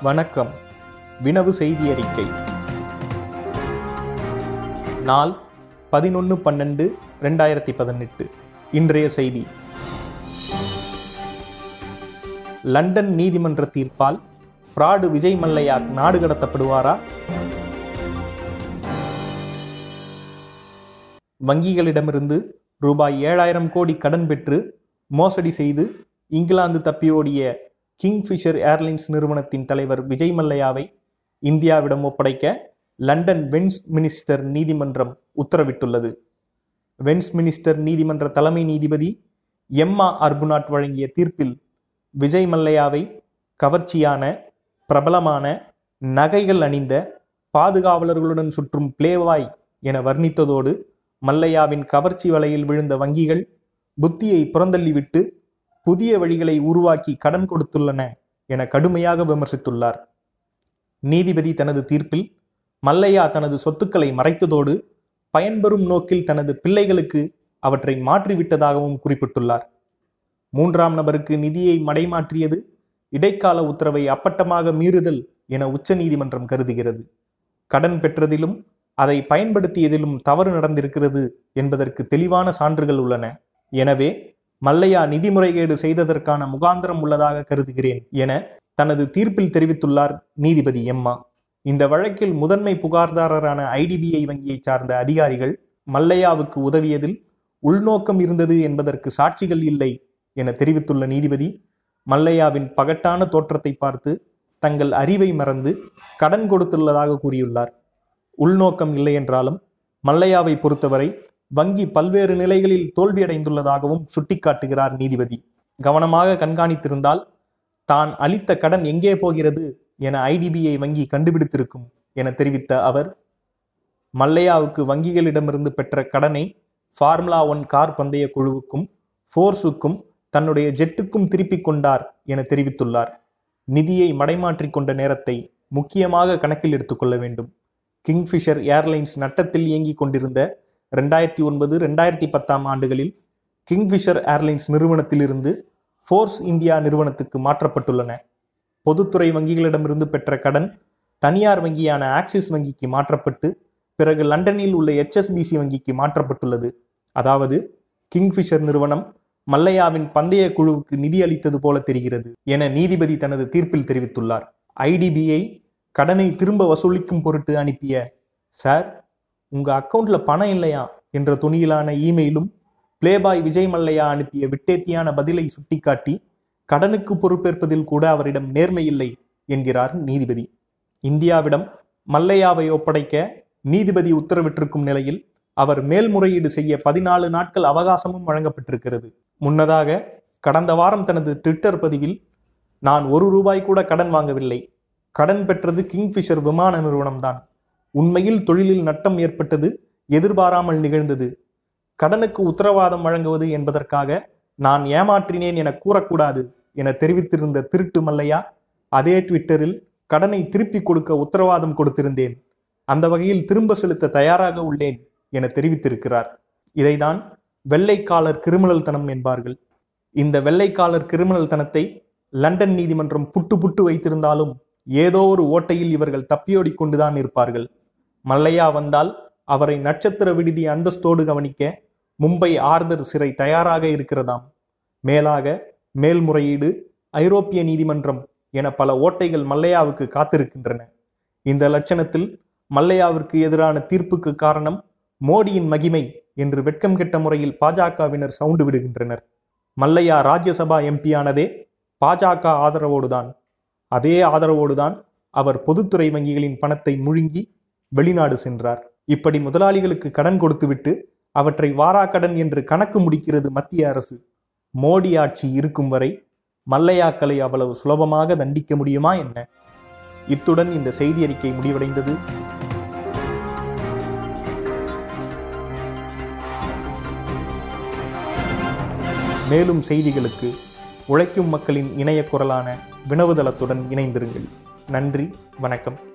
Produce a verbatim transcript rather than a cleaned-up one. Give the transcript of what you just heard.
வணக்கம். வினவு செய்தி அறிக்கை. நாள் பதினொன்று பன்னெண்டு ரெண்டாயிரத்தி பதினெட்டு. இன்றைய செய்தி. லண்டன் நீதிமன்ற தீர்ப்பால் ஃப்ராடு விஜய் மல்லையா நாடு கடத்தப்படுவாரா? வங்கிகளிடமிருந்து ரூபாய் ஏழாயிரம் கோடி கடன் பெற்று மோசடி செய்து இங்கிலாந்து தப்பியோடிய கிங்ஃபிஷர் ஏர்லைன்ஸ் நிறுவனத்தின் தலைவர் விஜய் மல்லையாவை இந்தியாவிடம் ஒப்படைக்க லண்டன் வெஸ்ட்மினிஸ்டர் நீதிமன்றம் உத்தரவிட்டுள்ளது. வெஸ்ட்மினிஸ்டர் நீதிமன்ற தலைமை நீதிபதி எம்மா அர்புனாட் வழங்கிய தீர்ப்பில் விஜய் மல்லையாவை கவர்ச்சியான, பிரபலமான, நகைகள் அணிந்த, பாதுகாவலர்களுடன் சுற்றும் பிளேபாய் என வர்ணித்ததோடு மல்லையாவின் கவர்ச்சி வலையில் விழுந்த வங்கிகள் புத்தியை புறந்தள்ளிவிட்டு புதிய வழிகளை உருவாக்கி கடன் கொடுத்துள்ளன என கடுமையாக விமர்சித்துள்ளார். நீதிபதி தனது தீர்ப்பில் மல்லையா தனது சொத்துக்களை மறைத்ததோடு பயன்பெறும் நோக்கில் தனது பிள்ளைகளுக்கு அவற்றை மாற்றிவிட்டதாகவும் குறிப்பிட்டுள்ளார். மூன்றாம் நபருக்கு நிதியை மடைமாற்றியது இடைக்கால உத்தரவை அப்பட்டமாக மீறுதல் என உச்ச நீதிமன்றம் கருதுகிறது. கடன் பெற்றதிலும் அதை பயன்படுத்தியதிலும் தவறு நடந்திருக்கிறது என்பதற்கு தெளிவான சான்றுகள் உள்ளன. எனவே மல்லையா நிதி முறைகேடு செய்ததற்கான முகாந்திரம் உள்ளதாக கருதுகிறேன் என தனது தீர்ப்பில் தெரிவித்துள்ளார் நீதிபதி எம்மா. இந்த வழக்கில் முதன்மை புகார்தாரரான ஐடிபிஐ வங்கியை சார்ந்த அதிகாரிகள் மல்லையாவுக்கு உதவியதில் உள்நோக்கம் இருந்தது என்பதற்கு சாட்சிகள் இல்லை என தெரிவித்துள்ள நீதிபதி, மல்லையாவின் பகட்டான தோற்றத்தை பார்த்து தங்கள் அறிவை மறந்து கடன் கொடுத்துள்ளதாக கூறியுள்ளார். உள்நோக்கம் இல்லை என்றாலும் மல்லையாவை பொறுத்தவரை வங்கி பல்வேறு நிலைகளில் தோல்வியடைந்துள்ளதாகவும் சுட்டிக்காட்டுகிறார் நீதிபதி. கவனமாக கண்காணித்திருந்தால் தான் அளித்த கடன் எங்கே போகிறது என ஐடிபிஐ வங்கி கண்டுபிடித்திருக்கும் என தெரிவித்த அவர், மல்லையாவுக்கு வங்கிகளிடமிருந்து பெற்ற கடனை ஃபார்முலா ஒன் கார் பந்தய குழுவுக்கும் ஃபோர்ஸுக்கும் தன்னுடைய ஜெட்டுக்கும் திருப்பிக் கொண்டார் என தெரிவித்துள்ளார். நிதியை மடைமாற்றி கொண்ட நேரத்தை முக்கியமாக கணக்கில் எடுத்துக்கொள்ள வேண்டும். கிங்ஃபிஷர் ஏர்லைன்ஸ் நட்டத்தில் இயங்கிக் கொண்டிருந்த ரெண்டாயிரத்தி ஒன்பது ரெண்டாயிரத்தி பத்தாம் ஆண்டுகளில் கிங்ஃபிஷர் ஏர்லைன்ஸ் நிறுவனத்திலிருந்து ஃபோர்ஸ் இந்தியா நிறுவனத்துக்கு மாற்றப்பட்டுள்ளன. பொதுத்துறை வங்கிகளிடமிருந்து பெற்ற கடன் தனியார் வங்கியான ஆக்சிஸ் வங்கிக்கு மாற்றப்பட்டு பிறகு லண்டனில் உள்ள எச்எஸ்பிசி வங்கிக்கு மாற்றப்பட்டுள்ளது. அதாவது கிங்ஃபிஷர் நிறுவனம் மல்லையாவின் பந்தய குழுவுக்கு நிதி அளித்தது போல தெரிகிறது என நீதிபதி தனது தீர்ப்பில் தெரிவித்துள்ளார். ஐடிபிஐ கடனை திரும்ப வசூலிக்கும் பொருட்டு அனுப்பிய சார் உங்க அக்கவுண்ட்ல பணம் இல்லையா என்ற துணியிலான இமெயிலும் பிளேபாய் விஜய் மல்லையா அனுப்பிய விட்டேத்தியான பதிலை சுட்டிக்காட்டி கடனுக்கு பொறுப்பேற்பதில் கூட அவரிடம் நேர்மை இல்லை என்கிறார் நீதிபதி. இந்தியாவிடம் மல்லையாவை ஒப்படைக்க நீதிபதி உத்தரவிட்டிருக்கும் நிலையில் அவர் மேல்முறையீடு செய்ய பதினாலு நாட்கள் அவகாசமும் வழங்கப்பட்டிருக்கிறது. முன்னதாக கடந்த வாரம் தனது ட்விட்டர் பதிவில், நான் ஒரு ரூபாய் கூட கடன் வாங்கவில்லை, கடன் பெற்றது கிங்ஃபிஷர் விமான நிறுவனம்தான், உண்மையில் தொழிலில் நட்டம் ஏற்பட்டது, எதிர்பாராமல் நிகழ்ந்தது, கடனுக்கு உத்தரவாதம் வழங்குவது என்பதற்காக நான் ஏமாற்றினேன் என கூறக்கூடாது என தெரிவித்திருந்த திருட்டு மல்லையா அதே ட்விட்டரில் கடனை திருப்பி கொடுக்க உத்தரவாதம் கொடுத்திருந்தேன், அந்த வகையில் திரும்ப செலுத்த தயாராக உள்ளேன் என தெரிவித்திருக்கிறார். இதைதான் வெள்ளைக்காலர் கிரிமினல் தனம் என்பார்கள். இந்த வெள்ளைக்காலர் கிரிமினல் தனத்தை லண்டன் நீதிமன்றம் புட்டு புட்டு வைத்திருந்தாலும் ஏதோ ஒரு ஓட்டையில் இவர்கள் தப்பியோடி கொண்டுதான் இருப்பார்கள். மல்லையா வந்தால் அவரை நட்சத்திர விடுதி அந்தஸ்தோடு கவனிக்க மும்பை ஆர்தர் சிறை தயாராக இருக்கிறதாம். மேலாக மேல்முறையீடு, ஐரோப்பிய நீதிமன்றம் என பல ஓட்டைகள் மல்லையாவுக்கு காத்திருக்கின்றன. இந்த லட்சணத்தில் மல்லையாவிற்கு எதிரான தீர்ப்புக்கு காரணம் மோடியின் மகிமை என்று வெட்கம் கெட்ட முறையில் பாஜகவினர் சவுண்டு விடுகின்றனர். மல்லையா ராஜ்யசபா எம்பியானதே பாஜக ஆதரவோடுதான். அதே ஆதரவோடுதான் அவர் பொதுத்துறை வங்கிகளின் பணத்தை முழுங்கி வெளிநாடு சென்றார். இப்படி முதலாளிகளுக்கு கடன் கொடுத்துவிட்டு அவற்றை வாராக்கடன் என்று கணக்கு முடிக்கிறது மத்திய அரசு. மோடி ஆட்சி இருக்கும் வரை மல்லையாக்களை அவ்வளவு சுலபமாக தண்டிக்க முடியுமா என்ன? இத்துடன் இந்த செய்தி அறிக்கை முடிவடைந்தது. மேலும் செய்திகளுக்கு உழைக்கும் மக்களின் இணைய குரலான வினவுதளத்துடன் இணைந்திருங்கள். நன்றி, வணக்கம்.